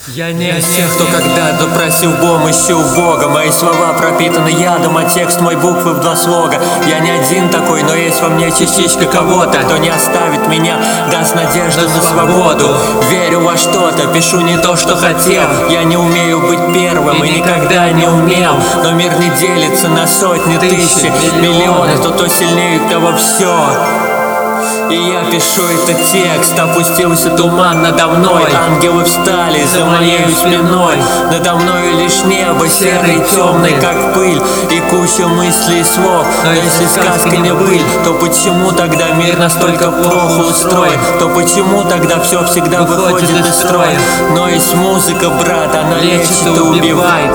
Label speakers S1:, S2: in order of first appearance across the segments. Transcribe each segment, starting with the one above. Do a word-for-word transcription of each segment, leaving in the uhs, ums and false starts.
S1: Я не из тех, кто когда-то просил помощи у Бога. Мои слова пропитаны ядом, а текст мой буквы в два слога. Я не один такой, но есть во мне частичка кого-то, кто не оставит меня, даст надежду на свободу. Верю во что-то, пишу не то, что хотел. Я не умею быть первым и никогда не умел. Но мир не делится на сотни, тысячи, миллионы. Кто-то сильнее, того все. И я пишу этот текст, опустился туман надо мной. Ангелы встали за моей спиной. Надо мною лишь небо серое и темное, как пыль, и куча мыслей и слов. Но если сказка не быль, то почему тогда мир настолько плохо устроен? То почему тогда все всегда выходит из строя? Но есть музыка, брат, она лечит и убивает.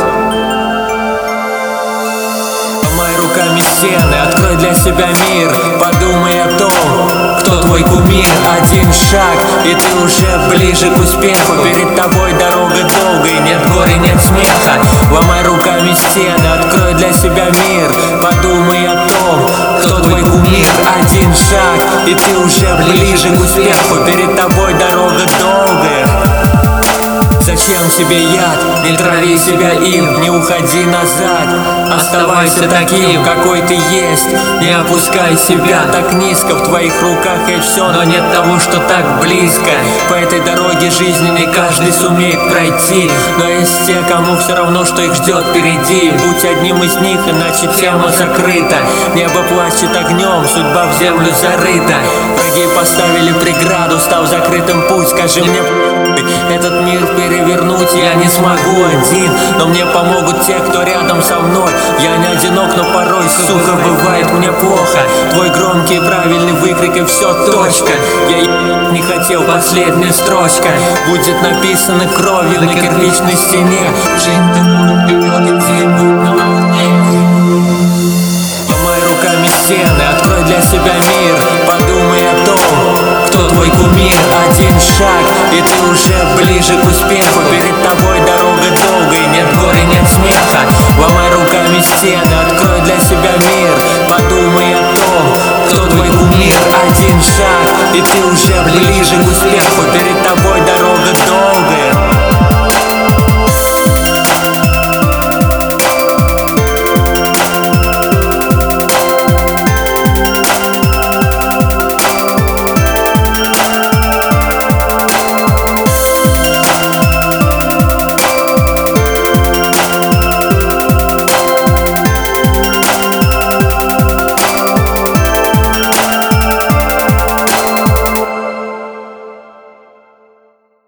S1: Помай руками стены, открой для себя мир. Подумай о том, кто твой кумир. Один шаг, и ты уже ближе к успеху. Перед тобой дорога долгая, нет горы, нет смеха. Ломай руками стены, открой для себя мир. Подумай о том, кто твой кумир. Один шаг, и ты уже ближе к успеху. Перед тобой дорога долгая. Зачем тебе яд? Не трави себя им, не уходи назад. Оставайся таким, какой ты есть. Не опускай себя так низко, в твоих руках есть все, но нет того, что так близко. По этой дороге жизни не каждый сумеет пройти, но есть те, кому все равно, что их ждет впереди. Будь одним из них, иначе тема закрыта. Небо плачет огнем, судьба в землю зарыта. Враги поставили преграду, стал закрытым путь. Скажи мне, этот мир перевернуть я не смогу один, но мне помогут те, кто рядом со мной. Я не одинок, но порой, сука, бывает мне плохо. Твой громкий правильный выкрик и все, точка. Я не хотел, последняя строчка будет написана кровью на кирпичной стене. Жить ты буду вперед идти, будь на волне. Помай руками стены, открой для себя мир. Подумай о том, кто твой кумир. Один шаг, и ты уже ближе к успеху. Перед тобой дорога долгая, нет горы, нет смеха. Ломай руками стены, открой для себя мир. Подумай о том, кто твой кумир. Один шаг, и ты уже ближе к успеху.